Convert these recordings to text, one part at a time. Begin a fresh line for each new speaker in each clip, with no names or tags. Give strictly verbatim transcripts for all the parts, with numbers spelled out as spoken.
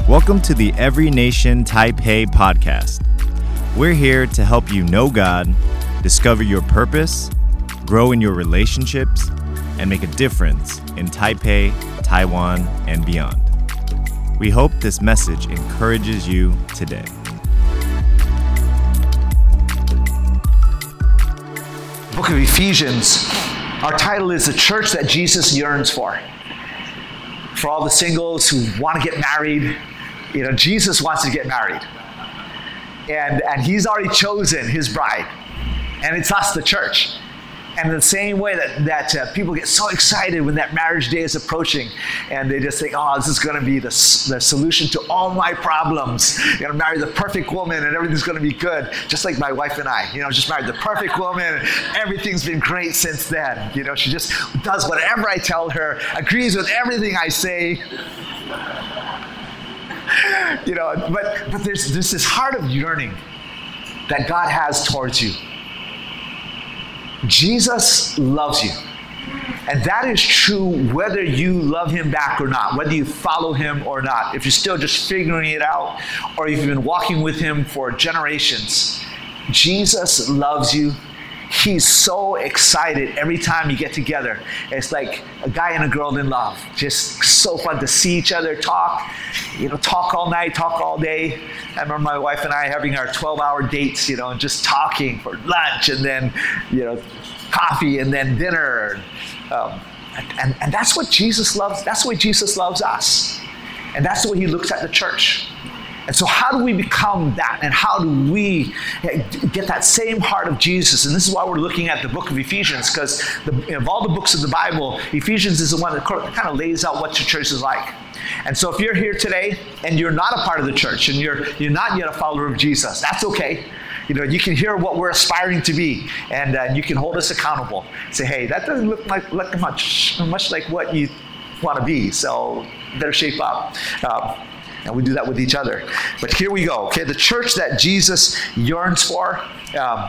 Welcome to the Every Nation Taipei podcast. We're here to help you know God, discover your purpose, grow in your relationships, and make a difference in Taipei, Taiwan, and beyond. We hope this message encourages you today.
Book of Ephesians, our title is The Church That Jesus Yearns For. For all the singles who want to get married, you know, Jesus wants to get married. And, and he's already chosen his bride. And it's us, the church. And in the same way that, that uh, people get so excited when that marriage day is approaching, and they just think, oh, this is going to be the, the solution to all my problems. You're going to marry the perfect woman and everything's going to be good. Just like my wife and I, you know, just married the perfect woman and everything's been great since then. You know, she just does whatever I tell her, agrees with everything I say. You know, but, but there's, there's this heart of yearning that God has towards you. Jesus loves you. And that is true whether you love him back or not, whether you follow him or not. If you're still just figuring it out, or if you've been walking with him for generations, Jesus loves you. He's so excited every time you get together. It's like a guy and a girl in love. Just so fun to see each other, talk, you know, talk all night, talk all day. I remember my wife and I having our twelve-hour dates, you know, and just talking for lunch and then, you know, coffee and then dinner. Um, and, and that's what Jesus loves. That's the way Jesus loves us. And that's the way he looks at the church. And so how do we become that? And how do we get that same heart of Jesus? And this is why we're looking at the book of Ephesians, because of all the books of the Bible, Ephesians is the one that kind of lays out what your church is like. And so if you're here today and you're not a part of the church and you're you're not yet a follower of Jesus, that's okay. You know, you can hear what we're aspiring to be, and uh, you can hold us accountable. Say, hey, that doesn't look like look much much like what you want to be, so better shape up. Um, And we do that with each other. But here we go. Okay, the church that Jesus yearns for. Um,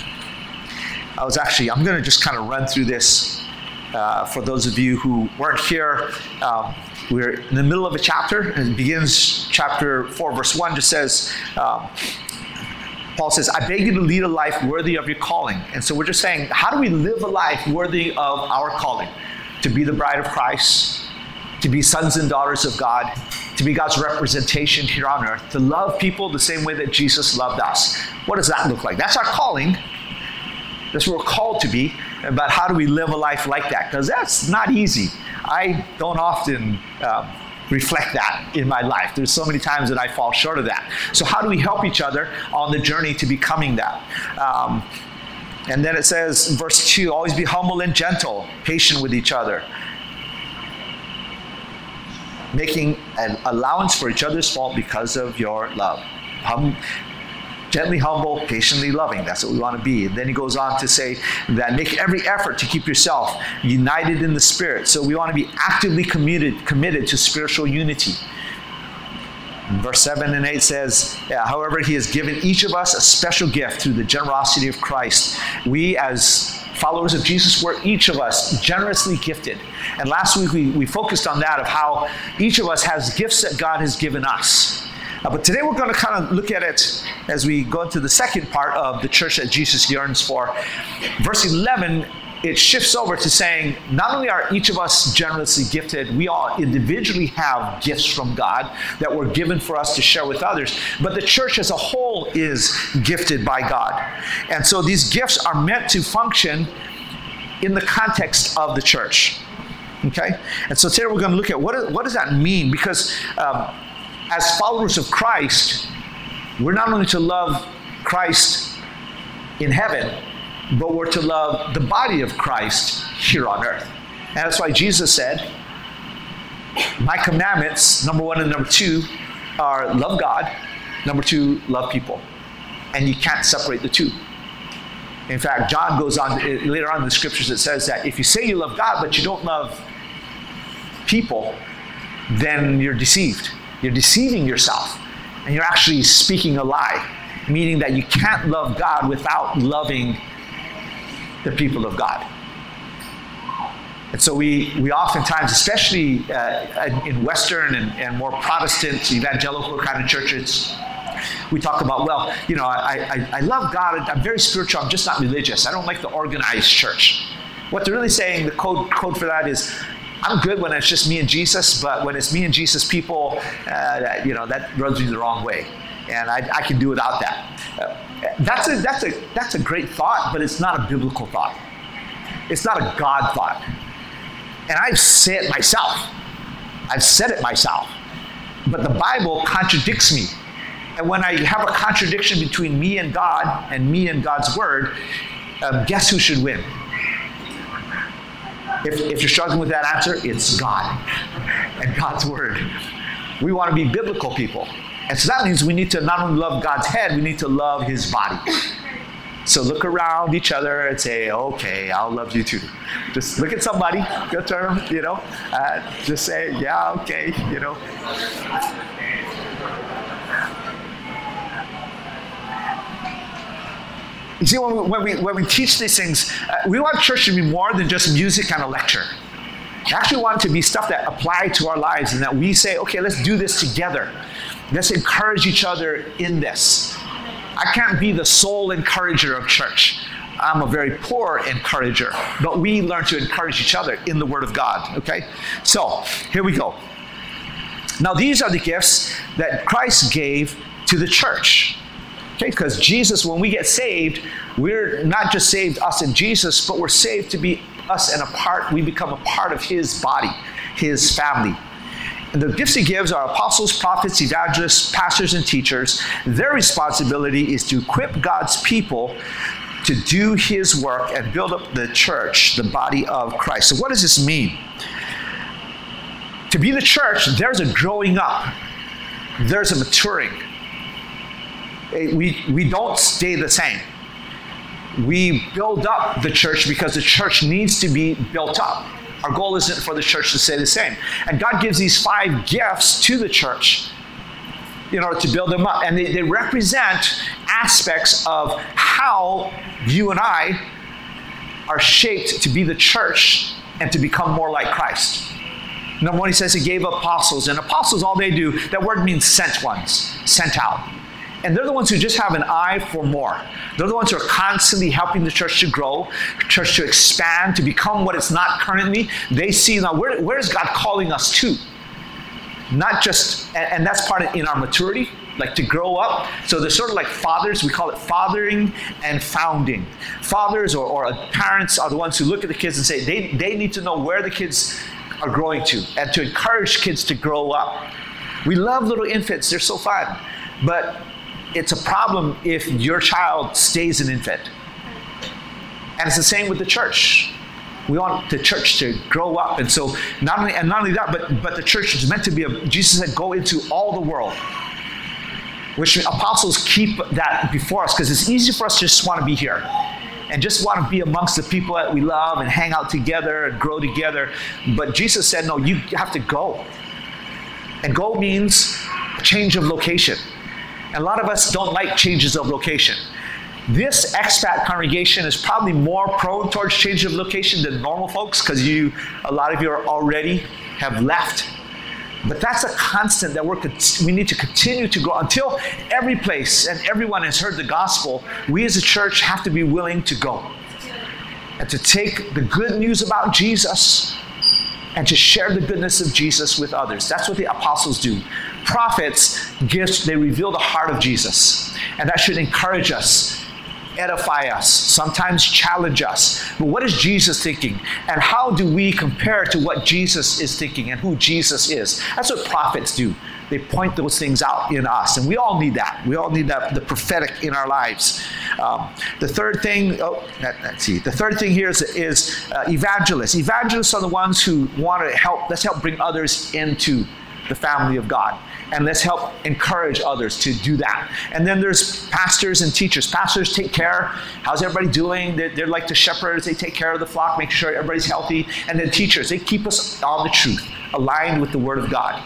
I was actually, I'm going to just kind of run through this uh, for those of you who weren't here. Um, we're in the middle of a chapter, and it begins chapter four, verse one, just says, um, Paul says, I beg you to lead a life worthy of your calling. And so we're just saying, how do we live a life worthy of our calling? To be the bride of Christ, to be sons and daughters of God, to be God's representation here on earth, to love people the same way that Jesus loved us. What does that look like? That's our calling. That's what we're called to be. But how do we live a life like that? Because that's not easy. I don't often um, reflect that in my life. There's so many times that I fall short of that. So how do we help each other on the journey to becoming that? Um, and then it says, in verse two, always be humble and gentle, patient with each other, making an allowance for each other's fault because of your love. Hum, gently humble, patiently loving. That's what we want to be. And then he goes on to say that make every effort to keep yourself united in the Spirit. So we want to be actively committed, committed to spiritual unity. Verse seven and eight says, yeah, however, he has given each of us a special gift through the generosity of Christ. We as followers of Jesus were each of us generously gifted. And last week we, we focused on that, of how each of us has gifts that God has given us. Uh, but today we're going to kind of look at it as we go into the second part of the church that Jesus yearns for. Verse eleven, it shifts over to saying, not only are each of us generously gifted, we all individually have gifts from God that were given for us to share with others, but the church as a whole is gifted by God. And so these gifts are meant to function in the context of the church. Okay? And so today we're going to look at what, is, what does that mean? Because um, as followers of Christ, we're not only to love Christ in heaven, but we're to love the body of Christ here on earth. And that's why Jesus said, my commandments, number one and number two, are love God, number two, love people. And you can't separate the two. In fact, John goes on, later on in the scriptures, it says that if you say you love God, but you don't love people, then you're deceived. You're deceiving yourself. And you're actually speaking a lie, meaning that you can't love God without loving the people of God. And so we, we oftentimes, especially uh, in Western and, and more Protestant, evangelical kind of churches, we talk about, well, you know, I, I, I love God, I'm very spiritual, I'm just not religious. I don't like the organized church. What they're really saying, the code, code for that is, I'm good when it's just me and Jesus, but when it's me and Jesus people, uh, you know, that rubs me the wrong way. And I, I can do without that. Uh, that's, a, that's, a, that's a great thought, but it's not a biblical thought. It's not a God thought. And I've said it myself. I've said it myself. But the Bible contradicts me. And when I have a contradiction between me and God and me and God's word, um, guess who should win? If, if you're struggling with that answer, it's God and God's word. We want to be biblical people. And so that means we need to not only love God's head, we need to love his body. So look around each other and say, okay, I'll love you too. Just look at somebody, go turn, you know, uh, just say, yeah, okay, you know. You see, when we, when we, when we teach these things, uh, we want church to be more than just music and a lecture. We actually want it to be stuff that apply to our lives and that we say, okay, let's do this together. Let's encourage each other in this. I can't be the sole encourager of church. I'm a very poor encourager, but we learn to encourage each other in the Word of God, okay? So, here we go. Now, these are the gifts that Christ gave to the church, okay? Because Jesus, when we get saved, we're not just saved us and Jesus, but we're saved to be us and a part, we become a part of his body, his family. And the gifts he gives are apostles, prophets, evangelists, pastors, and teachers. Their responsibility is to equip God's people to do his work and build up the church, the body of Christ. So what does this mean? To be the church, there's a growing up. There's a maturing. We, we don't stay the same. We build up the church because the church needs to be built up. Our goal isn't for the church to stay the same. And God gives these five gifts to the church in order to build them up. And they, they represent aspects of how you and I are shaped to be the church and to become more like Christ. Number one, he says he gave apostles. And apostles, all they do, that word means sent ones, sent out. And they're the ones who just have an eye for more. They're the ones who are constantly helping the church to grow, church to expand, to become what it's not currently. They see now, where, where is God calling us to? Not just, and, and that's part of in our maturity, like to grow up. So they're sort of like fathers. We call it fathering and founding. Fathers or, or parents are the ones who look at the kids and say they, they need to know where the kids are growing to and to encourage kids to grow up. We love little infants. They're so fun. But it's a problem if your child stays an infant. And it's the same with the church. We want the church to grow up. And so not only and not only that, but, but the church is meant to be a, Jesus said, go into all the world. Which apostles keep that before us because it's easy for us to just want to be here. And just want to be amongst the people that we love and hang out together and grow together. But Jesus said, no, you have to go. And go means a change of location. And a lot of us don't like changes of location. This expat congregation is probably more prone towards change of location than normal folks because you, a lot of you are already have left. But that's a constant that we're, we need to continue to grow until every place and everyone has heard the gospel. We as a church have to be willing to go and to take the good news about Jesus and to share the goodness of Jesus with others. That's what the apostles do. Prophets, gifts, they reveal the heart of Jesus. And that should encourage us, edify us, sometimes challenge us. But what is Jesus thinking? And how do we compare to what Jesus is thinking and who Jesus is? That's what prophets do. They point those things out in us. And we all need that. We all need that, the prophetic in our lives. Um, the third thing, oh, let, let's see. The third thing here is, is uh, evangelists. Evangelists are the ones who want to help, let's help bring others into the family of God. And let's help encourage others to do that. And then there's pastors and teachers. Pastors take care. How's everybody doing? They're, they're like the shepherds. They take care of the flock, make sure everybody's healthy. And then teachers, they keep us on the truth, aligned with the Word of God.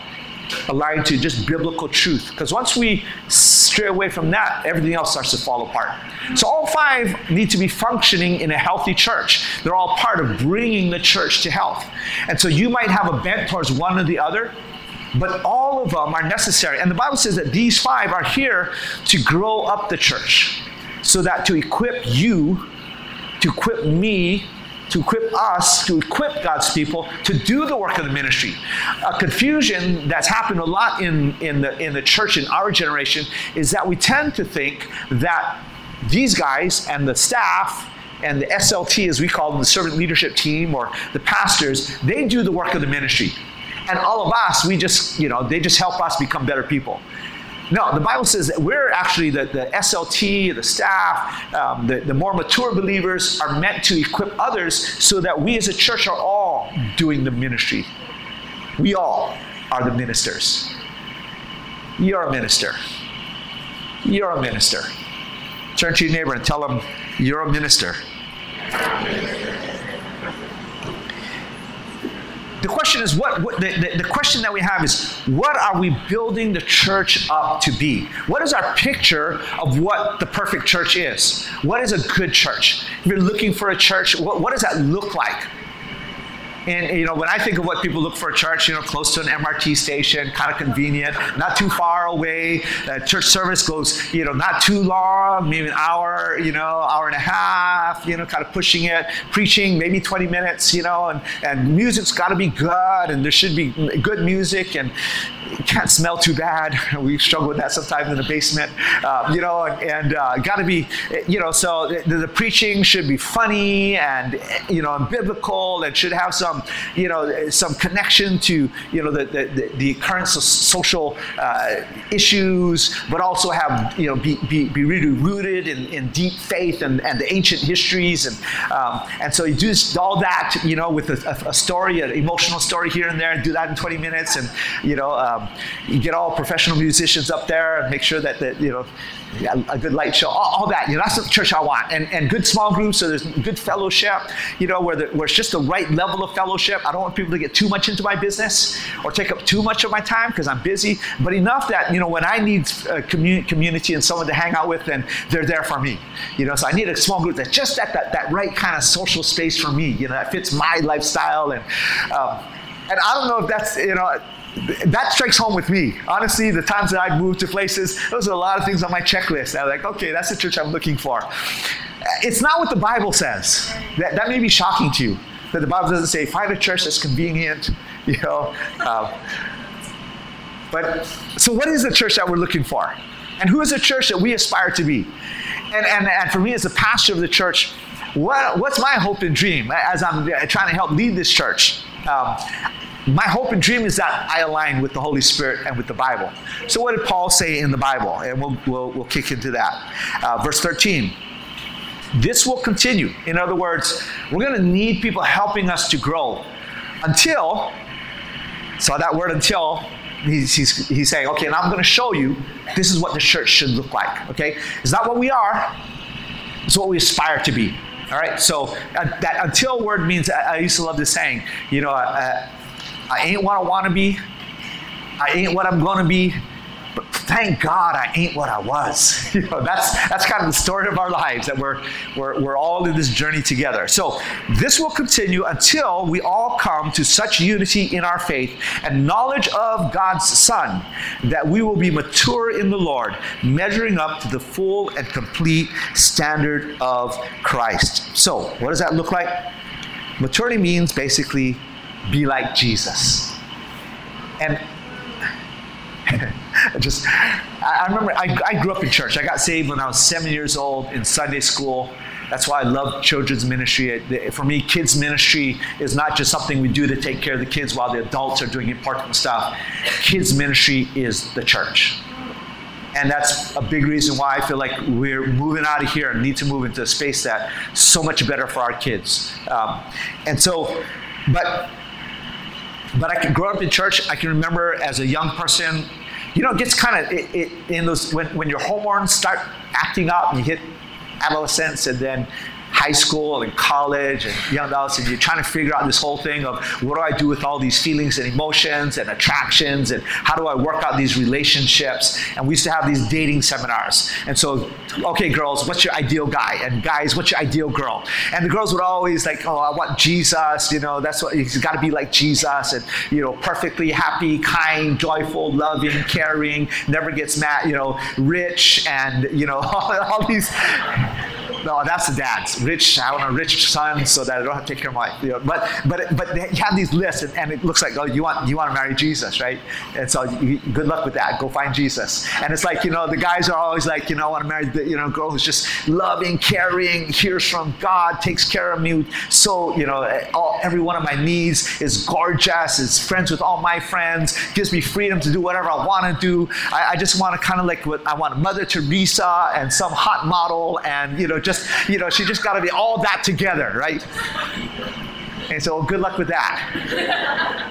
aligned to just biblical truth. Because once we stray away from that, everything else starts to fall apart. So all five need to be functioning in a healthy church. They're all part of bringing the church to health. And so you might have a bent towards one or the other, but all of them are necessary. And the Bible says that these five are here to grow up the church, so that to equip you, to equip me, to equip us, to equip God's people to do the work of the ministry. A confusion that's happened a lot in, in, the, in the church in our generation is that we tend to think that these guys and the staff and the S L T, as we call them, the servant leadership team, or the pastors, they do the work of the ministry. And all of us, we just, you know, they just help us become better people. No, the Bible says that we're actually, the, the S L T, the staff, um, the, the more mature believers are meant to equip others so that we as a church are all doing the ministry. We all are the ministers. You're a minister. You're a minister. Turn to your neighbor and tell them, you're a minister. The question is, what, what the, the, the question that we have is, what are we building the church up to be? What is our picture of what the perfect church is? What is a good church? If you're looking for a church, what, what does that look like? And, you know, when I think of what people look for a church, you know, close to an M R T station, kind of convenient, not too far away. Uh, church service goes, you know, not too long, maybe an hour, you know, hour and a half, you know, kind of pushing it. Preaching, maybe twenty minutes, you know, and, and music's got to be good, and there should be good music, and it can't smell too bad. We struggle with that sometimes in the basement, uh, you know, and, and uh, got to be, you know, so the, the preaching should be funny and, you know, and biblical, and should have some, you know, some connection to, you know, the the, the current social uh, issues, but also have, you know, be be, be really rooted in, in deep faith and, and the ancient histories, and um, and so you do all that, you know, with a, a story, an emotional story here and there, and do that in twenty minutes, and you know, um, you get all professional musicians up there and make sure that that you know. Yeah, a good light show, all, all that. You know, that's the church I want. And and good small groups, so there's good fellowship, you know, where, the, where it's just the right level of fellowship. I don't want people to get too much into my business or take up too much of my time because I'm busy, but enough that, you know, when I need a community, community and someone to hang out with, then they're there for me. You know, so I need a small group that's just at that, that right kind of social space for me, you know, that fits my lifestyle. And, um, and I don't know if that's, you know, that strikes home with me. Honestly, the times that I've moved to places, those are a lot of things on my checklist. I'm like, okay, that's the church I'm looking for. It's not what the Bible says. That, that may be shocking to you, that the Bible doesn't say, find a church that's convenient, you know. Um, but, so what is the church that we're looking for? And who is the church that we aspire to be? And, and, and for me as the pastor of the church, what, what's my hope and dream as I'm trying to help lead this church? Um, My hope and dream is that I align with the Holy Spirit and with the Bible. So what did Paul say in the Bible? And we'll, we'll, we'll kick into that. Uh, verse thirteen. This will continue. In other words, we're going to need people helping us to grow until, so that word until, he's, he's, he's saying, okay, now I'm going to show you this is what the church should look like. Okay? It's not what we are. It's what we aspire to be. All right? So uh, that until word means, I, I used to love this saying, you know, uh, I ain't what I want to be. I ain't what I'm going to be. But thank God I ain't what I was. You know, that's that's kind of the story of our lives, that we're, we're, we're all in this journey together. So this will continue until we all come to such unity in our faith and knowledge of God's Son, that we will be mature in the Lord, measuring up to the full and complete standard of Christ. So what does that look like? Maturity means basically be like Jesus. And just, I remember, I, I grew up in church. I got saved when I was seven years old in Sunday school. That's why I love children's ministry. For me, kids ministry is not just something we do to take care of the kids while the adults are doing important stuff. Kids ministry is the church. And that's a big reason why I feel like we're moving out of here and need to move into a space that's so much better for our kids. Um, and so, but... But I could grow up in church. I can remember as a young person, you know, it gets kind of, it, it, in those, when, when your hormones start acting up, you hit adolescence, and then high school and college and young adults, and you're trying to figure out this whole thing of what do I do with all these feelings and emotions and attractions, and how do I work out these relationships? And we used to have these dating seminars. And so, okay, girls, what's your ideal guy? And guys, what's your ideal girl? And the girls would always like, oh, I want Jesus, you know, that's what, he's got to be like Jesus, and, you know, perfectly happy, kind, joyful, loving, caring, never gets mad, you know, rich, and, you know, all, all these. No, that's the dads. Rich, I want a rich son so that I don't have to take care of my, you know, but but but they have these lists, and, and it looks like, oh, you want you want to marry Jesus, right? And so you, good luck with that. Go find Jesus. And it's like, you know, the guys are always like, you know, I want to marry the, you know, girl who's just loving, caring, hears from God, takes care of me. So, you know, all, every one of my needs, is gorgeous, is friends with all my friends, gives me freedom to do whatever I want to do. I, I just want to kind of like, what I want, Mother Teresa and some hot model, and, you know, just Just, you know, she just got to be all that together, right? And so good luck with that.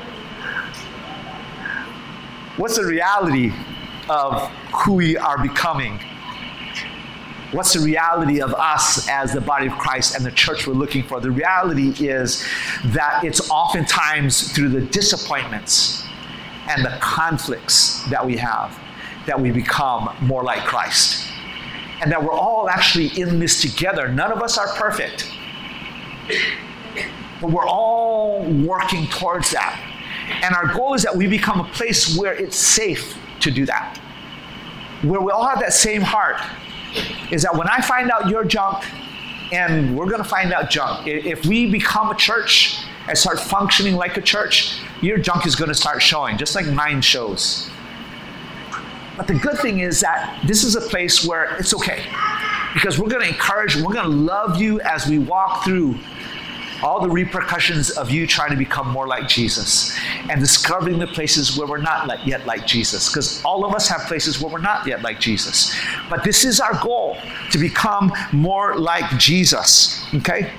What's the reality of who we are becoming? What's the reality of us as the body of Christ and the church we're looking for? The reality is that it's oftentimes through the disappointments and the conflicts that we have that we become more like Christ. And that we're all actually in this together. None of us are perfect. But we're all working towards that. And our goal is that we become a place where it's safe to do that. Where we all have that same heart. Is that when I find out your junk, and we're going to find out junk. If we become a church and start functioning like a church, your junk is going to start showing, just like mine shows. But the good thing is that this is a place where it's okay. Because we're going to encourage, we're going to love you as we walk through all the repercussions of you trying to become more like Jesus and discovering the places where we're not yet like Jesus. Because all of us have places where we're not yet like Jesus. But this is our goal, to become more like Jesus. Okay?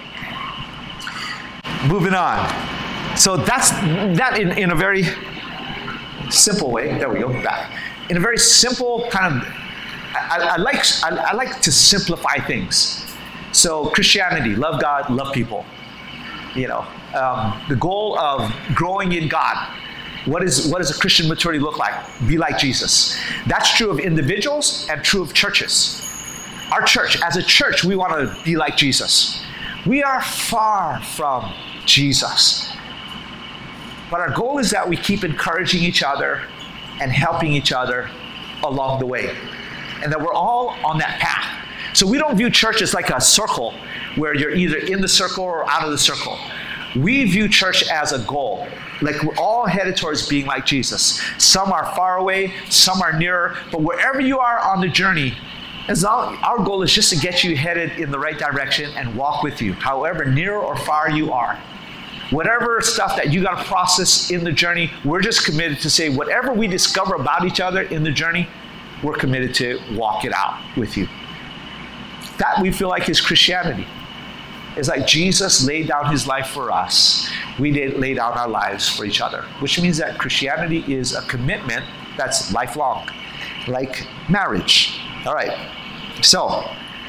Moving on. So that's that in, in a very simple way. There we go, back. In a very simple kind of, I, I like I, I like to simplify things. So Christianity, love God, love people. You know, um, the goal of growing in God. What is what does a Christian maturity look like? Be like Jesus. That's true of individuals and true of churches. Our church, as a church, we want to be like Jesus. We are far from Jesus. But our goal is that we keep encouraging each other and helping each other along the way. And that we're all on that path. So we don't view church as like a circle where you're either in the circle or out of the circle. We view church as a goal. Like we're all headed towards being like Jesus. Some are far away, some are nearer, but wherever you are on the journey, as our, our goal is just to get you headed in the right direction and walk with you, however near or far you are. Whatever stuff that you got to process in the journey, we're just committed to say whatever we discover about each other in the journey, we're committed to walk it out with you. That we feel like is Christianity. It's like Jesus laid down his life for us. We did lay down our lives for each other, which means that Christianity is a commitment that's lifelong, like marriage. All right. So,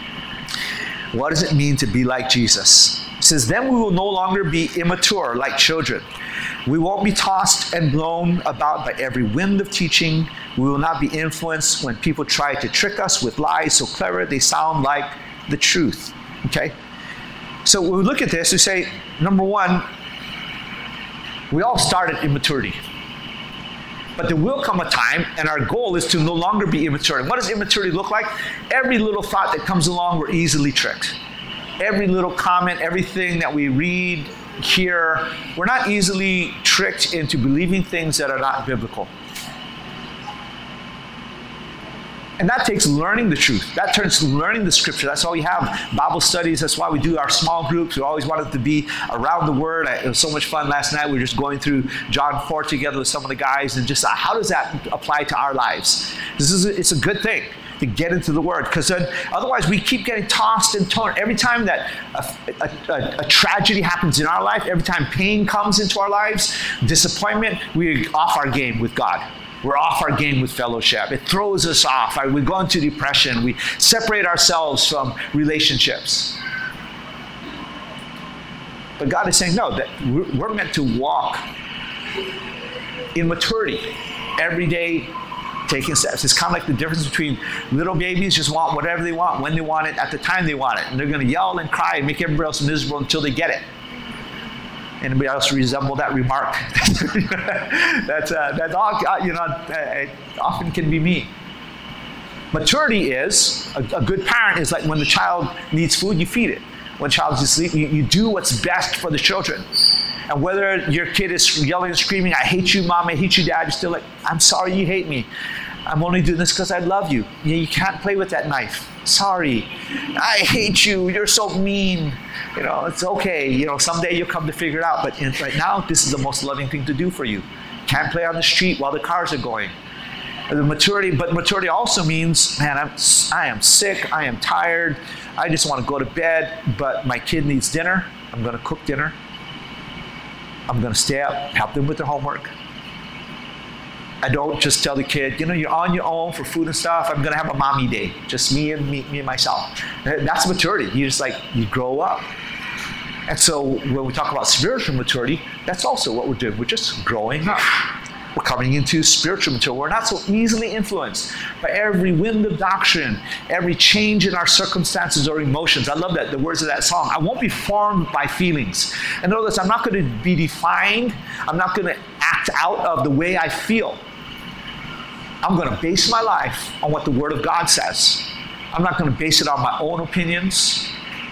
what does it mean to be like Jesus? It says, then we will no longer be immature like children. We won't be tossed and blown about by every wind of teaching. We will not be influenced when people try to trick us with lies so clever they sound like the truth. Okay? So when we look at this, we say, number one, we all start at immaturity. But there will come a time, and our goal is to no longer be immature. And what does immaturity look like? Every little thought that comes along, we're easily tricked. Every little comment, everything that we read, hear, we're not easily tricked into believing things that are not biblical. And that takes learning the truth. That turns learning the scripture. That's why we have Bible studies. That's why we do our small groups. We always wanted to be around the Word. It was so much fun last night. We were just going through John four together with some of the guys, and just uh, how does that apply to our lives? This is a, it's a good thing to get into the Word, because then otherwise we keep getting tossed and torn. Every time that a, a, a, a tragedy happens in our life, every time pain comes into our lives, disappointment, we're off our game with God. We're off our game with fellowship. It throws us off. We go into depression. We separate ourselves from relationships. But God is saying, no, that we're, we're meant to walk in maturity every day, taking steps. It's kind of like the difference between little babies just want whatever they want, when they want it, at the time they want it. And they're going to yell and cry and make everybody else miserable until they get it. Anybody else resemble that remark? that's, uh, that's all, you know, it often can be me. Maturity is, a, a good parent is like when the child needs food, you feed it. When the child is asleep, you, you do what's best for the children. And whether your kid is yelling and screaming, I hate you, Mom, I hate you, Dad, you're still like, I'm sorry you hate me. I'm only doing this because I love you. You, you can't play with that knife. Sorry. I hate you. You're so mean. You know, it's okay. You know, someday you'll come to figure it out. But in, right now, this is the most loving thing to do for you. Can't play on the street while the cars are going. The maturity, but maturity also means, man, I'm, I am sick. I am tired. I just want to go to bed. But my kid needs dinner. I'm going to cook dinner. I'm going to stay up, help them with their homework. I don't just tell the kid, you know, you're on your own for food and stuff. I'm going to have a mommy day. Just me and me, me and myself. That's maturity. You just like, you grow up. And so when we talk about spiritual maturity, that's also what we're doing. We're just growing up. We're coming into spiritual maturity. We're not so easily influenced by every wind of doctrine, every change in our circumstances or emotions. I love that, the words of that song. I won't be formed by feelings. In other words, I'm not going to be defined. I'm not going to act out of the way I feel. I'm going to base my life on what the Word of God says. I'm not going to base it on my own opinions,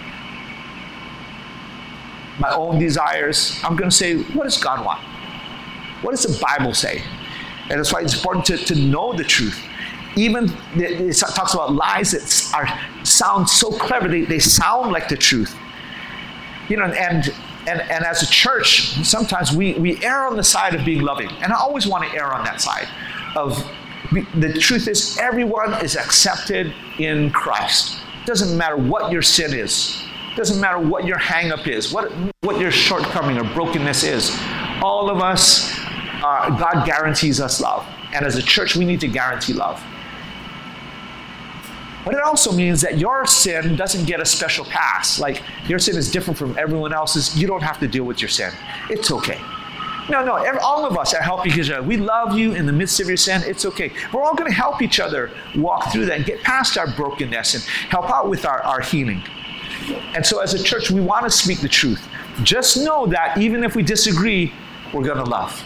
my own desires. I'm going to say, what does God want? What does the Bible say? And that's why it's important to, to know the truth. Even it talks about lies that are sound so clever, they, they sound like the truth. You know, and and and as a church, sometimes we, we err on the side of being loving. And I always want to err on that side of the truth is everyone is accepted in Christ. It doesn't matter what your sin is. It doesn't matter what your hang-up is, what, what your shortcoming or brokenness is. All of us, uh, God guarantees us love. And as a church, we need to guarantee love. But it also means that your sin doesn't get a special pass. Like, your sin is different from everyone else's. You don't have to deal with your sin. It's okay. No, no, every, all of us are helping each other. We love you in the midst of your sin. It's okay. We're all going to help each other walk through that and get past our brokenness and help out with our, our healing. And so as a church, we want to speak the truth. Just know that even if we disagree, we're going to love.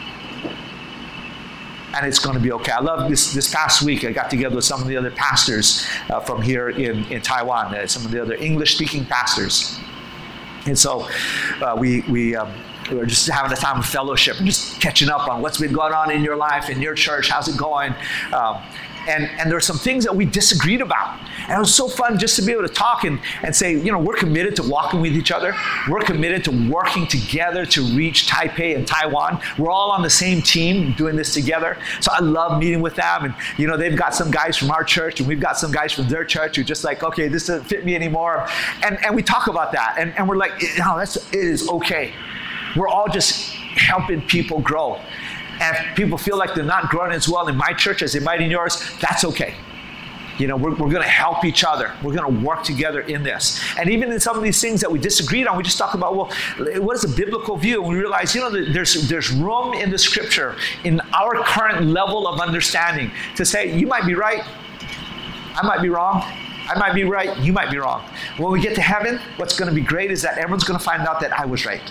And it's going to be okay. I love this this past week, I got together with some of the other pastors uh, from here in, in Taiwan, uh, some of the other English-speaking pastors. And so uh, we, we, um, we were just having a time of fellowship and just catching up on what's been going on in your life, in your church, how's it going? Um, and, and there were some things that we disagreed about. And it was so fun just to be able to talk and, and say, you know, we're committed to walking with each other. We're committed to working together to reach Taipei and Taiwan. We're all on the same team doing this together. So I love meeting with them. And, you know, they've got some guys from our church and we've got some guys from their church who are just like, okay, this doesn't fit me anymore. And, and we talk about that. And, and we're like, no, that's, it is okay. We're all just helping people grow. And if people feel like they're not growing as well in my church as they might in yours, that's okay. You know, we're, we're going to help each other. We're going to work together in this. And even in some of these things that we disagreed on, we just talk about, well, what is a biblical view? And we realize, you know, there's, there's room in the scripture, in our current level of understanding, to say, you might be right, I might be wrong. I might be right, you might be wrong. When we get to heaven, what's going to be great is that everyone's going to find out that I was right.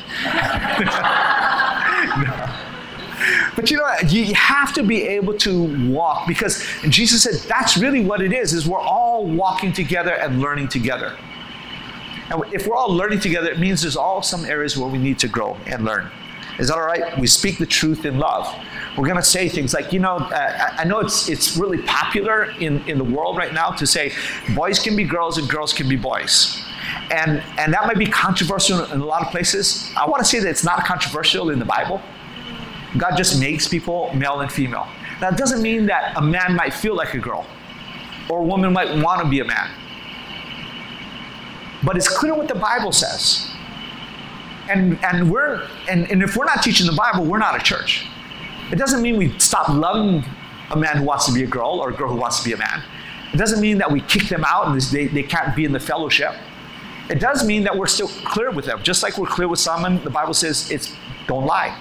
No. But you know, you have to be able to walk, because Jesus said that's really what it is, is we're all walking together and learning together. And if we're all learning together, it means there's all some areas where we need to grow and learn. Is that all right? We speak the truth in love. We're going to say things like, you know, uh, I know it's it's really popular in, in the world right now to say boys can be girls and girls can be boys. And, and that might be controversial in a lot of places. I want to say that it's not controversial in the Bible. God just makes people male and female. Now, it doesn't mean that a man might feel like a girl or a woman might want to be a man. But it's clear what the Bible says. And and we're and, and if we're not teaching the Bible, we're not a church. It doesn't mean we stop loving a man who wants to be a girl or a girl who wants to be a man. It doesn't mean that we kick them out and they, they can't be in the fellowship. It does mean that we're still clear with them. Just like we're clear with someone, the Bible says it's don't lie.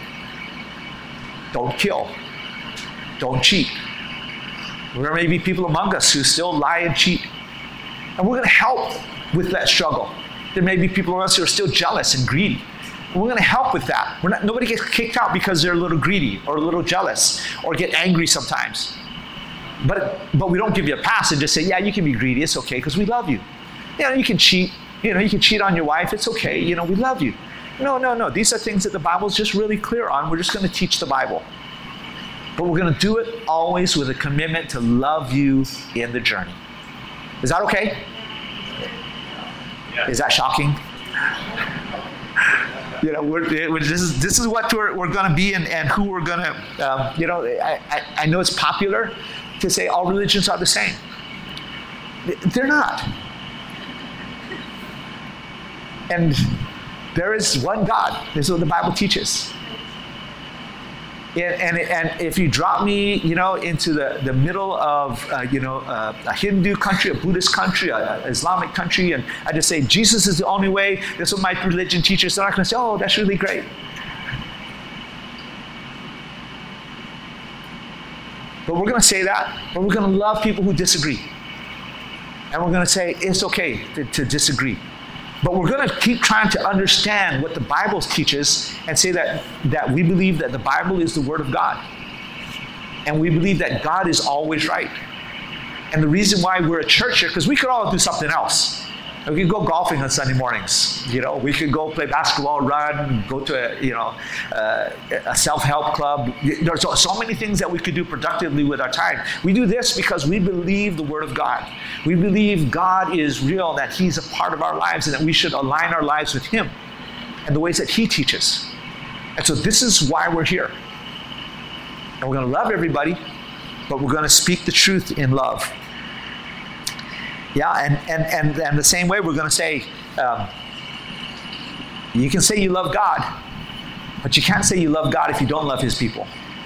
Don't kill. Don't cheat. There may be people among us who still lie and cheat. And we're going to help with that struggle. There may be people among us who are still jealous and greedy. And we're going to help with that. We're not, nobody gets kicked out because they're a little greedy or a little jealous or get angry sometimes. But, but we don't give you a pass and just say, yeah, you can be greedy. It's okay because we love you. You know, you can cheat. You know, you can cheat on your wife. It's okay. You know, we love you. No, no, no. These are things that the Bible's just really clear on. We're just going to teach the Bible. But we're going to do it always with a commitment to love you in the journey. Is that okay? Yeah. Is that shocking? You know, we're, we're, this is this is what we're, we're going to be and, and who we're going to, um, you know, I, I, I know it's popular to say all religions are the same. They're not. And there is one God. This is what the Bible teaches. And, and, and if you drop me, you know, into the, the middle of, uh, you know, uh, a Hindu country, a Buddhist country, an Islamic country, and I just say, Jesus is the only way, that's what my religion teaches, they're not going to say, oh, that's really great. But we're going to say that, but we're going to love people who disagree. And we're going to say, it's okay to, to disagree. But we're going to keep trying to understand what the Bible teaches and say that, that we believe that the Bible is the Word of God. And we believe that God is always right. And the reason why we're a church here, because we could all do something else. We could go golfing on Sunday mornings. You know, we could go play basketball, run, go to a, you know, uh, a self-help club. There's so, so many things that we could do productively with our time. We do this because we believe the Word of God. We believe God is real, that He's a part of our lives, and that we should align our lives with Him and the ways that He teaches. And so this is why we're here. And we're going to love everybody, but we're going to speak the truth in love. Yeah, and, and, and, and the same way we're going to say, um, you can say you love God, but you can't say you love God if you don't love His people.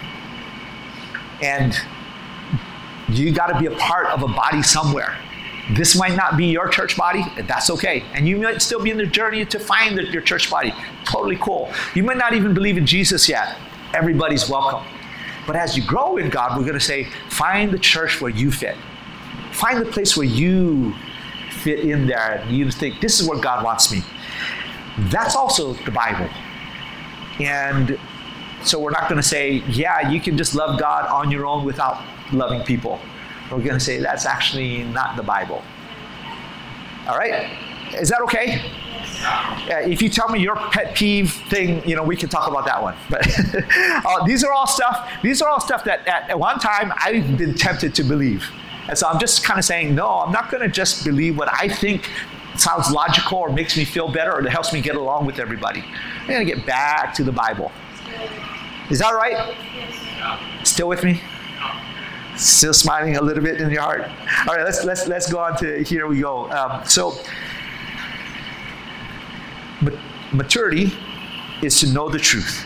And you got to be a part of a body somewhere. This might not be your church body, that's okay. And you might still be in the journey to find the, your church body. Totally cool. You might not even believe in Jesus yet. Everybody's welcome. But as you grow in God, we're going to say, find the church where you fit. Find the place where you fit in there and you think, this is where God wants me. That's also the Bible. And so we're not going to say, yeah, you can just love God on your own without loving people. We're going to say, that's actually not the Bible. All right? Is that okay? Uh, if you tell me your pet peeve thing, you know, we can talk about that one. But uh, these are all stuff, these are all stuff that at, at one time I've been tempted to believe. And so I'm just kind of saying, no, I'm not going to just believe what I think sounds logical or makes me feel better or that helps me get along with everybody. I'm going to get back to the Bible. Is that right? Yes. Still with me? Still smiling a little bit in your heart? All right, let's let's let's go on to here we go. Um, so maturity is to know the truth,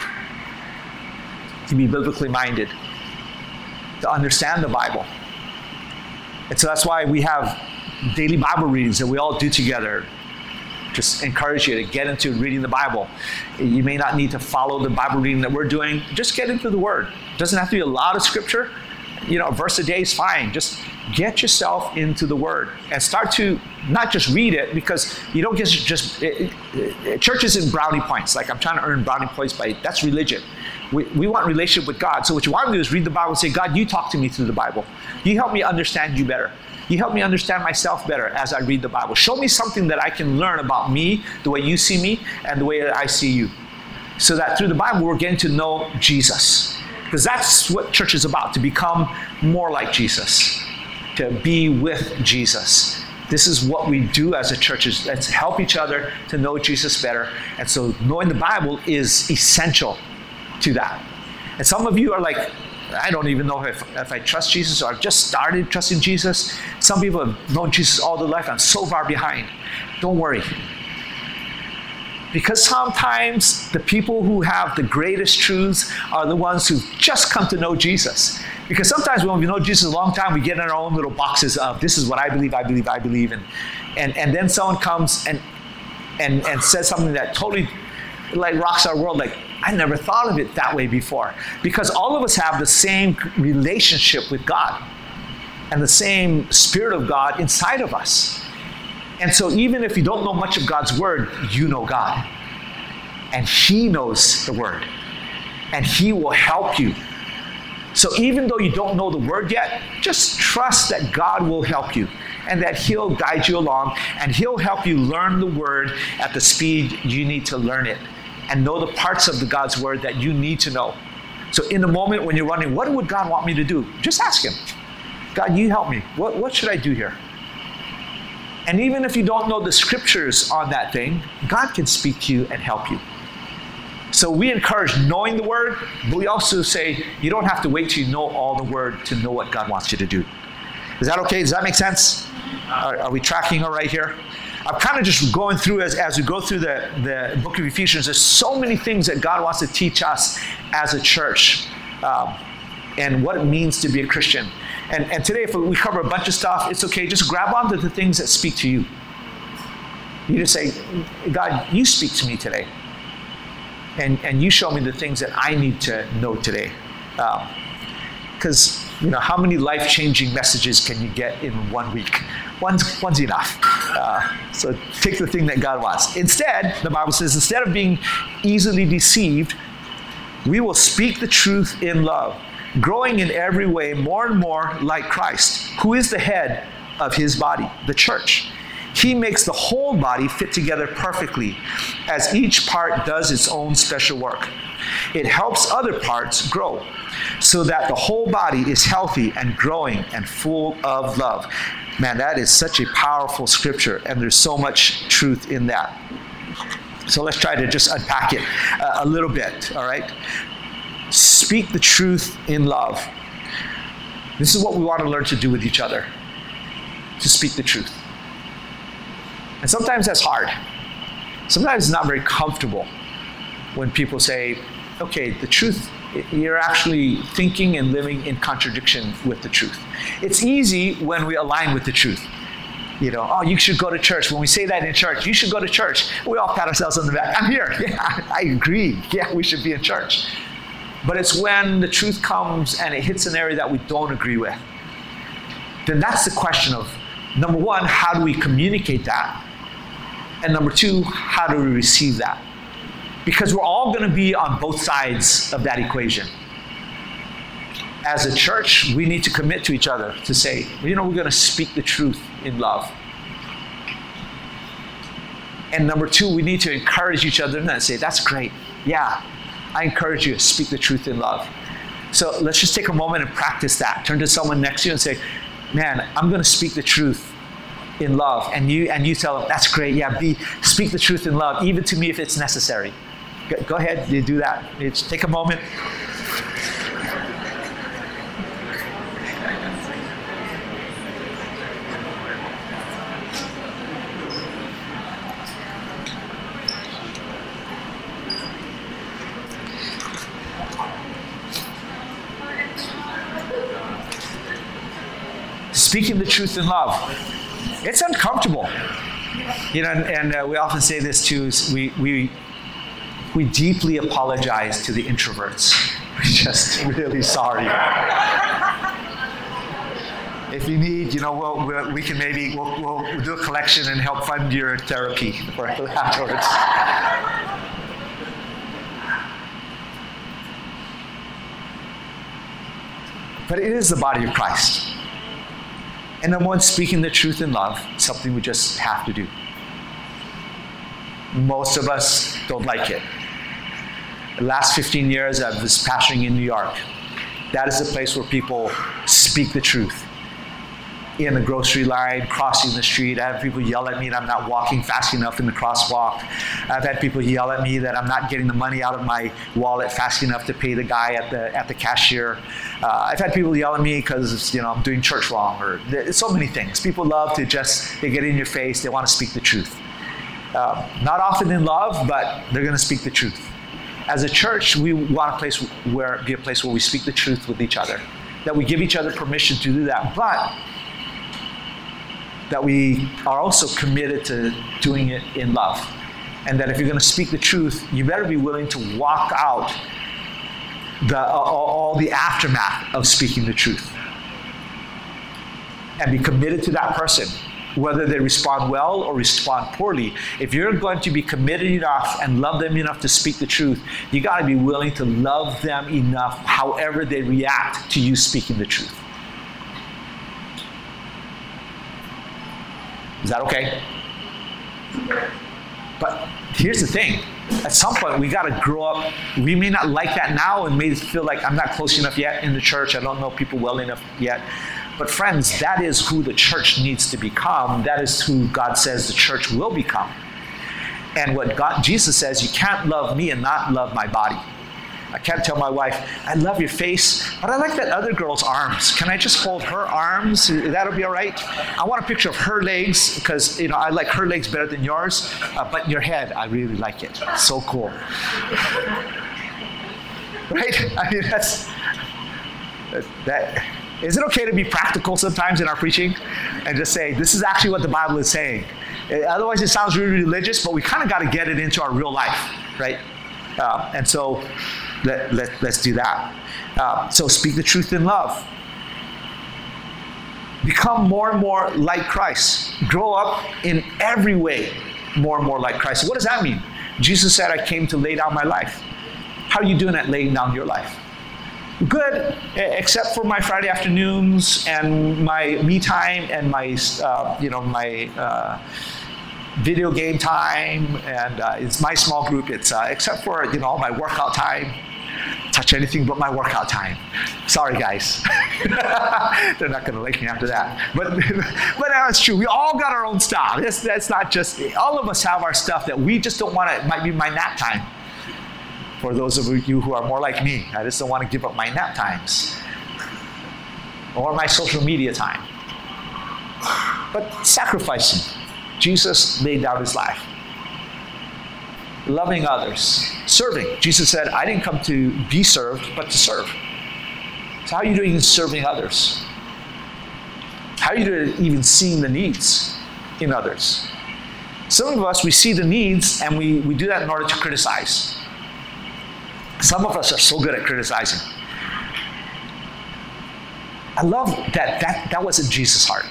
to be biblically minded, to understand the Bible. And so that's why we have daily Bible readings that we all do together. Just encourage you to get into reading the Bible. You may not need to follow the Bible reading that we're doing. Just get into the Word. It doesn't have to be a lot of scripture. You know, a verse a day is fine. Just get yourself into the Word and start to not just read it, because you don't get just, it, it, church isn't brownie points. Like I'm trying to earn brownie points by, that's religion. We, we want relationship with God. So what you want to do is read the Bible and say, God, you talk to me through the Bible. You help me understand you better. You help me understand myself better as I read the Bible. Show me something that I can learn about me, the way you see me, and the way that I see you. So that through the Bible, we're getting to know Jesus. Because that's what church is about, to become more like Jesus, to be with Jesus. This is what we do as a church, is let's help each other to know Jesus better. And so knowing the Bible is essential to that. And some of you are like, I don't even know if, if I trust Jesus, or I've just started trusting Jesus. Some people have known Jesus all their life. I'm so far behind. Don't worry. Because sometimes the people who have the greatest truths are the ones who've just come to know Jesus. Because sometimes when we know Jesus a long time, we get in our own little boxes of, this is what I believe, I believe, I believe. And and, and then someone comes and, and, and says something that totally like rocks our world, like, I never thought of it that way before. Because all of us have the same relationship with God and the same Spirit of God inside of us. And so even if you don't know much of God's Word, you know God. And He knows the Word. And He will help you. So even though you don't know the Word yet, just trust that God will help you and that He'll guide you along and He'll help you learn the Word at the speed you need to learn it and know the parts of the God's Word that you need to know. So in the moment when you're wondering, what would God want me to do? Just ask Him. God, you help me. What, what should I do here? And even if you don't know the scriptures on that thing, God can speak to you and help you. So we encourage knowing the Word, but we also say you don't have to wait till you know all the Word to know what God wants you to do. Is that okay? Does that make sense? Are, are we tracking all right here? I'm kind of just going through as, as we go through the, the book of Ephesians. There's so many things that God wants to teach us as a church um, and what it means to be a Christian. And, and today, if we cover a bunch of stuff, it's okay. Just grab onto the things that speak to you. You just say, God, you speak to me today. And, and you show me the things that I need to know today. Because, um, you know, how many life-changing messages can you get in one week? One's, one's enough. Uh, so take the thing that God wants. Instead, the Bible says, instead of being easily deceived, we will speak the truth in love, growing in every way more and more like Christ, who is the head of His body, the church. He makes the whole body fit together perfectly, as each part does its own special work. It helps other parts grow, so that the whole body is healthy and growing and full of love. Man, that is such a powerful scripture, and there's so much truth in that. So let's try to just unpack it uh, a little bit, all right? Speak the truth in love. This is what we want to learn to do with each other, to speak the truth. And sometimes that's hard. Sometimes it's not very comfortable when people say, okay, the truth, you're actually thinking and living in contradiction with the truth. It's easy when we align with the truth. You know, oh, you should go to church. When we say that in church, you should go to church. We all pat ourselves on the back. I'm here. Yeah, I agree. Yeah, we should be in church. But it's when the truth comes and it hits an area that we don't agree with. Then that's the question of, number one, how do we communicate that? And number two, how do we receive that? Because we're all going to be on both sides of that equation. As a church, we need to commit to each other to say, you know, we're going to speak the truth in love. And number two, we need to encourage each other and say, that's great. Yeah, I encourage you to speak the truth in love. So let's just take a moment and practice that. Turn to someone next to you and say, man, I'm going to speak the truth in love. And you and you tell them, that's great. Yeah, be speak the truth in love, even to me if it's necessary. Go, go ahead, you do that. It's, take a moment. Speaking the truth in love. It's uncomfortable. You know, and, and uh, we often say this too, is we, we, we deeply apologize to the introverts. We're just really sorry. If you need, you know, we'll, we'll, we can maybe, we'll, we'll, we'll do a collection and help fund your therapy for afterwards. But it is the body of Christ. And number one, speaking the truth in love, something we just have to do. Most of us don't like it. The last fifteen years, I was pastoring in New York. That is a place where people speak the truth. In the grocery line, crossing the street, I have people yell at me that I'm not walking fast enough in the crosswalk. I've had people yell at me that I'm not getting the money out of my wallet fast enough to pay the guy at the at the cashier. Uh, I've had people yell at me because, you know, I'm doing church wrong, or there's so many things. People love to just, they get in your face, they want to speak the truth. Uh, not often in love, but they're going to speak the truth. As a church, we want a place where be a place where we speak the truth with each other, that we give each other permission to do that. But that we are also committed to doing it in love. And that if you're going to speak the truth, you better be willing to walk out the, uh, all the aftermath of speaking the truth. And be committed to that person, whether they respond well or respond poorly. If you're going to be committed enough and love them enough to speak the truth, you got to be willing to love them enough however they react to you speaking the truth. Is that okay? But here's the thing. At some point, we got to grow up. We may not like that now and may feel like I'm not close enough yet in the church. I don't know people well enough yet. But friends, that is who the church needs to become. That is who God says the church will become. And what God, Jesus says, you can't love me and not love my body. I can't tell my wife, I love your face, but I like that other girl's arms. Can I just hold her arms? That'll be all right. I want a picture of her legs because, you know, I like her legs better than yours. Uh, but your head, I really like it. So cool. Right? I mean, that's that. Is it okay to be practical sometimes in our preaching and just say, this is actually what the Bible is saying? Otherwise, it sounds really religious, but we kind of got to get it into our real life, right? Uh, and so let, let, let's do that. Uh, so speak the truth in love. Become more and more like Christ. Grow up in every way more and more like Christ. What does that mean? Jesus said, I came to lay down my life. How are you doing at laying down your life? Good, except for my Friday afternoons and my me time and my, uh, you know, my uh, video game time, and uh, it's my small group. It's uh, except for, you know, my workout time. Touch anything but my workout time. Sorry, guys. They're not going to like me after that. But but that's true. We all got our own stuff. That's that's not just, all of us have our stuff that we just don't want to. It might be my nap time. For those of you who are more like me, I just don't want to give up my nap times or my social media time. But sacrificing. Jesus laid down his life. Loving others. Serving. Jesus said, I didn't come to be served, but to serve. So how are you doing in serving others? How are you doing even seeing the needs in others? Some of us, we see the needs and we, we do that in order to criticize. Some of us are so good at criticizing. I love that that, that wasn't Jesus' heart.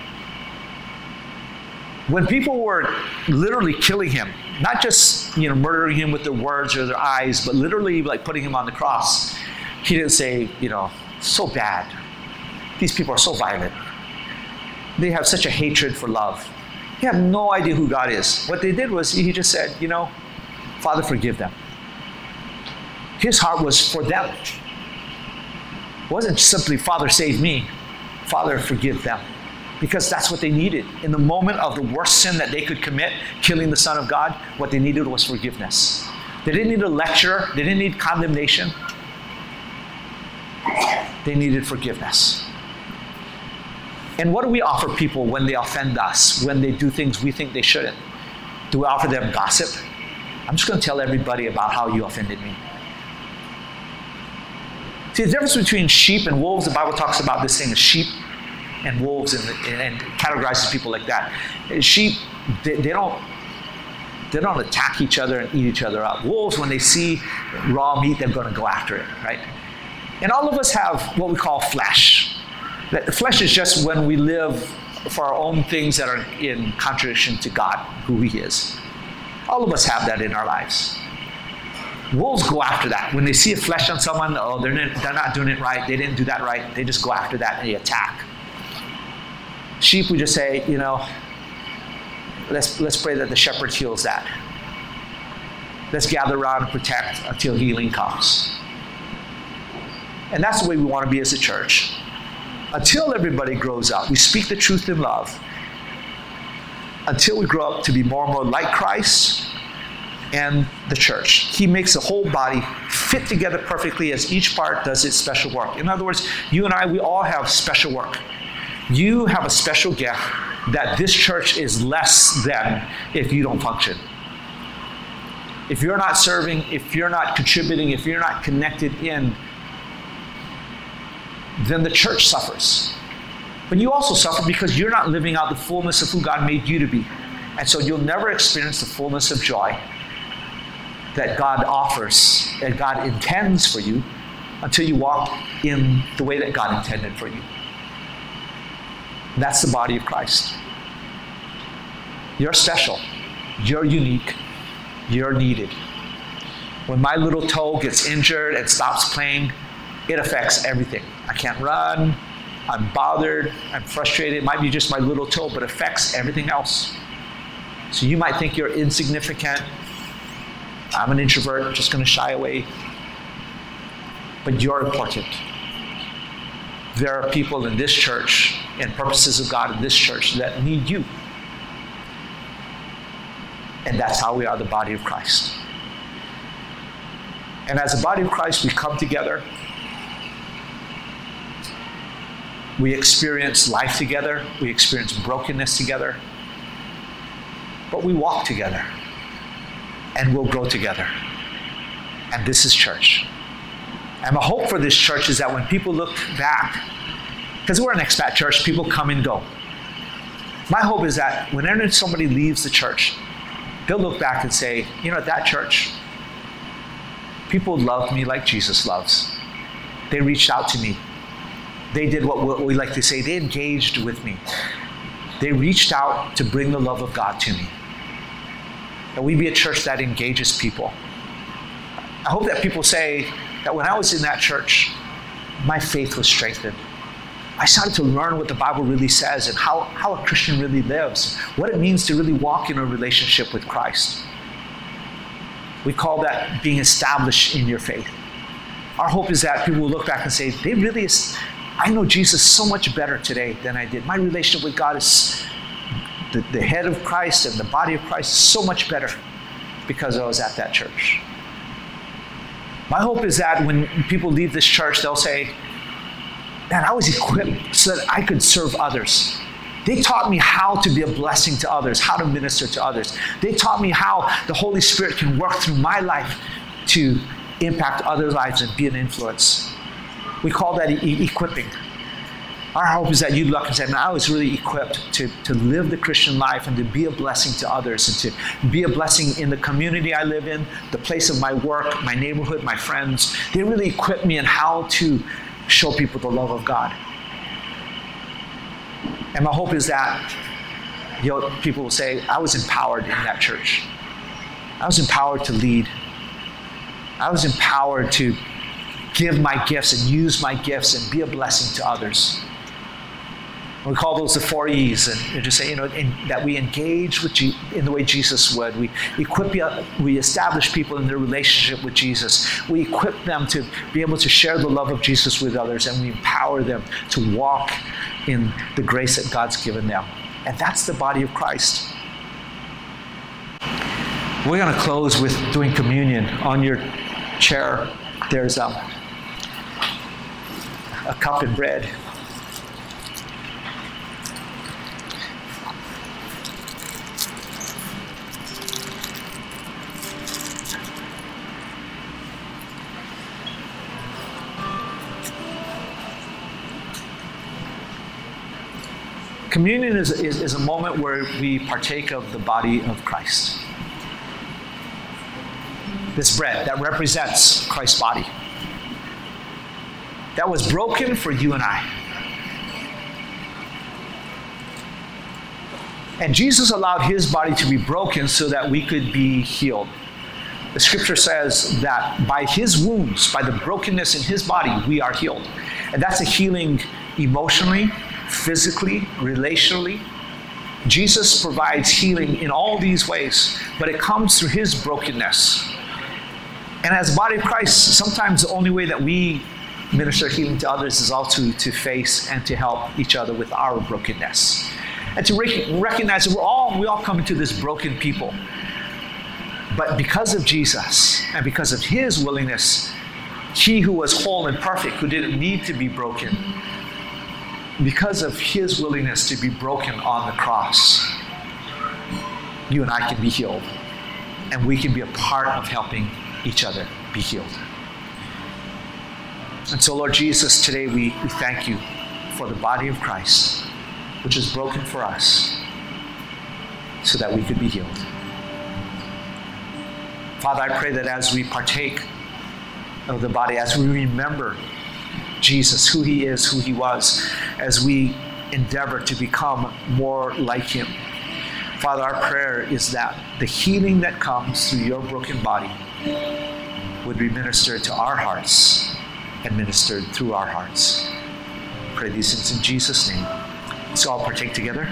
When people were literally killing him, not just, you know, murdering him with their words or their eyes, but literally like putting him on the cross, he didn't say, you know, so bad. These people are so violent. They have such a hatred for love. They have no idea who God is. What they did was he just said, you know, Father, forgive them. His heart was for them. It wasn't simply, Father, save me. Father, forgive them. Because that's what they needed. In the moment of the worst sin that they could commit, killing the Son of God, what they needed was forgiveness. They didn't need a lecture. They didn't need condemnation. They needed forgiveness. And what do we offer people when they offend us, when they do things we think they shouldn't? Do we offer them gossip? I'm just going to tell everybody about how you offended me. See, the difference between sheep and wolves, the Bible talks about this thing as sheep and wolves and, and categorizes people like that. Sheep, they, they don't they don't attack each other and eat each other up. Wolves, when they see raw meat, they're going to go after it, right? And all of us have what we call flesh. The flesh is just when we live for our own things that are in contradiction to God, who he is. All of us have that in our lives. Wolves go after that. When they see a flesh on someone, oh, they're not, they're not doing it right. They didn't do that right. They just go after that and they attack. Sheep, we just say, you know, let's let's pray that the shepherd heals that. Let's gather around and protect until healing comes. And that's the way we want to be as a church. Until everybody grows up, we speak the truth in love. Until we grow up to be more and more like Christ and the church. He makes the whole body fit together perfectly as each part does its special work. In other words, you and I, we all have special work. You have a special gift that this church is less than if you don't function. If you're not serving, if you're not contributing, if you're not connected in, then the church suffers. But you also suffer because you're not living out the fullness of who God made you to be. And so you'll never experience the fullness of joy that God offers, that God intends for you, until you walk in the way that God intended for you. That's the body of Christ. You're special. You're unique. You're needed. When my little toe gets injured and stops playing, it affects everything. I can't run. I'm bothered. I'm frustrated. It might be just my little toe, but it affects everything else. So you might think you're insignificant. I'm an introvert, just going to shy away. But you're important. There are people in this church and purposes of God in this church that need you. And that's how we are the body of Christ. And as a body of Christ, we come together. We experience life together. We experience brokenness together. But we walk together. And we'll grow together. And this is church. And my hope for this church is that when people look back, because we're an expat church, people come and go. My hope is that whenever somebody leaves the church, they'll look back and say, you know, at that church, people loved me like Jesus loves. They reached out to me. They did what we like to say, they engaged with me. They reached out to bring the love of God to me. And we be a church that engages people. I hope that people say that when I was in that church, my faith was strengthened. I started to learn what the Bible really says and how, how a Christian really lives, what it means to really walk in a relationship with Christ. We call that being established in your faith. Our hope is that people will look back and say, they really, I know Jesus so much better today than I did. My relationship with God is the, the head of Christ and the body of Christ is so much better because I was at that church. My hope is that when people leave this church, they'll say, man, I was equipped so that I could serve others. They taught me how to be a blessing to others, how to minister to others. They taught me how the Holy Spirit can work through my life to impact other lives and be an influence. We call that e- equipping. Our hope is that you look and say, man, I was really equipped to, to live the Christian life and to be a blessing to others and to be a blessing in the community I live in, the place of my work, my neighborhood, my friends. They really equipped me in how to show people the love of God. And my hope is that you know, people will say, I was empowered in that church. I was empowered to lead. I was empowered to give my gifts and use my gifts and be a blessing to others. We call those the four E's, and you just say, you know, in, that we engage with G, in the way Jesus would. We equip, we establish people in their relationship with Jesus. We equip them to be able to share the love of Jesus with others, and we empower them to walk in the grace that God's given them. And that's the body of Christ. We're going to close with doing communion. On your chair, there's um, a cup and bread. Communion is, is, is a moment where we partake of the body of Christ. This bread that represents Christ's body. That was broken for you and I. And Jesus allowed his body to be broken so that we could be healed. The scripture says that by his wounds, by the brokenness in his body, we are healed. And that's a healing emotionally, physically, relationally. Jesus provides healing in all these ways, but it comes through his brokenness. And as the body of Christ, sometimes the only way that we minister healing to others is also to face and to help each other with our brokenness. And to rec- recognize that we're all, we all come into this broken people. But because of Jesus and because of his willingness, he who was whole and perfect, who didn't need to be broken, because of his willingness to be broken on the cross, you and I can be healed. And we can be a part of helping each other be healed. And so, Lord Jesus, today we, we thank you for the body of Christ, which is broken for us, so that we could be healed. Father, I pray that as we partake of the body, as we remember Jesus, who he is, who he was, as we endeavor to become more like him, Father, our prayer is that the healing that comes through your broken body would be ministered to our hearts and ministered through our hearts. I pray these things in Jesus' name. So I'll partake together.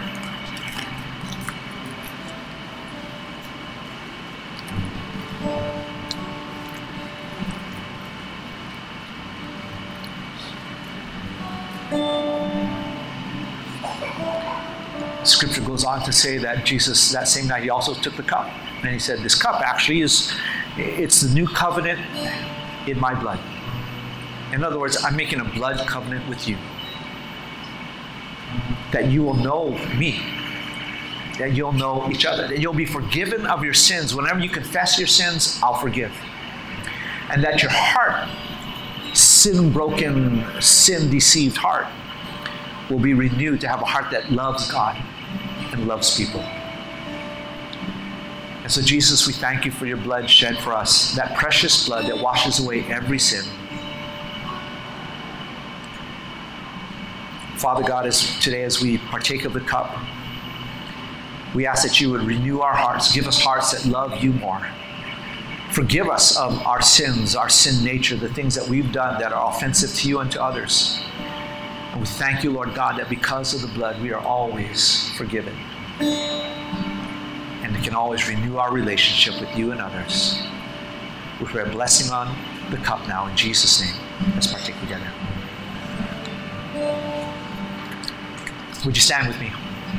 Scripture goes on to say that Jesus, that same night, he also took the cup. And he said, this cup actually is, it's the new covenant in my blood. In other words, I'm making a blood covenant with you. That you will know me. That you'll know each other. That you'll be forgiven of your sins. Whenever you confess your sins, I'll forgive. And that your heart, sin-broken, sin-deceived heart, will be renewed to have a heart that loves God and loves people. And so, Jesus, we thank you for your blood shed for us, that precious blood that washes away every sin. Father God, as today as we partake of the cup, we ask that you would renew our hearts, give us hearts that love you more. Forgive us of our sins, our sin nature, the things that we've done that are offensive to you and to others. And we thank you, Lord God, that because of the blood, we are always forgiven. And we can always renew our relationship with you and others. We pray a blessing on the cup now in Jesus' name. Let's partake together. Would you stand with me?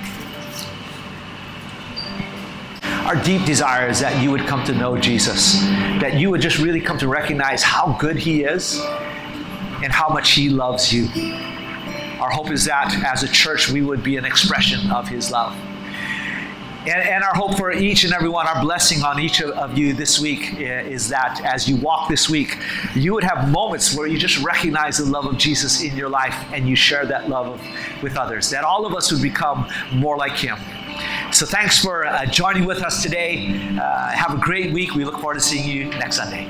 Our deep desire is that you would come to know Jesus, that you would just really come to recognize how good he is and how much he loves you. Our hope is that as a church, we would be an expression of his love. And, and our hope for each and every one, our blessing on each of you this week is that as you walk this week, you would have moments where you just recognize the love of Jesus in your life and you share that love with others, that all of us would become more like him. So thanks for uh, joining with us today. Uh, have a great week. We look forward to seeing you next Sunday.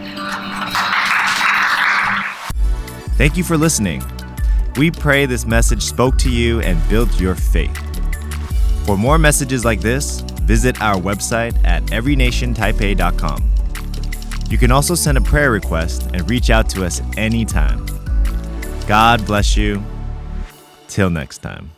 Thank you for listening. We pray this message spoke to you and built your faith. For more messages like this, visit our website at every nation taipei dot com. You can also send a prayer request and reach out to us anytime. God bless you. Till next time.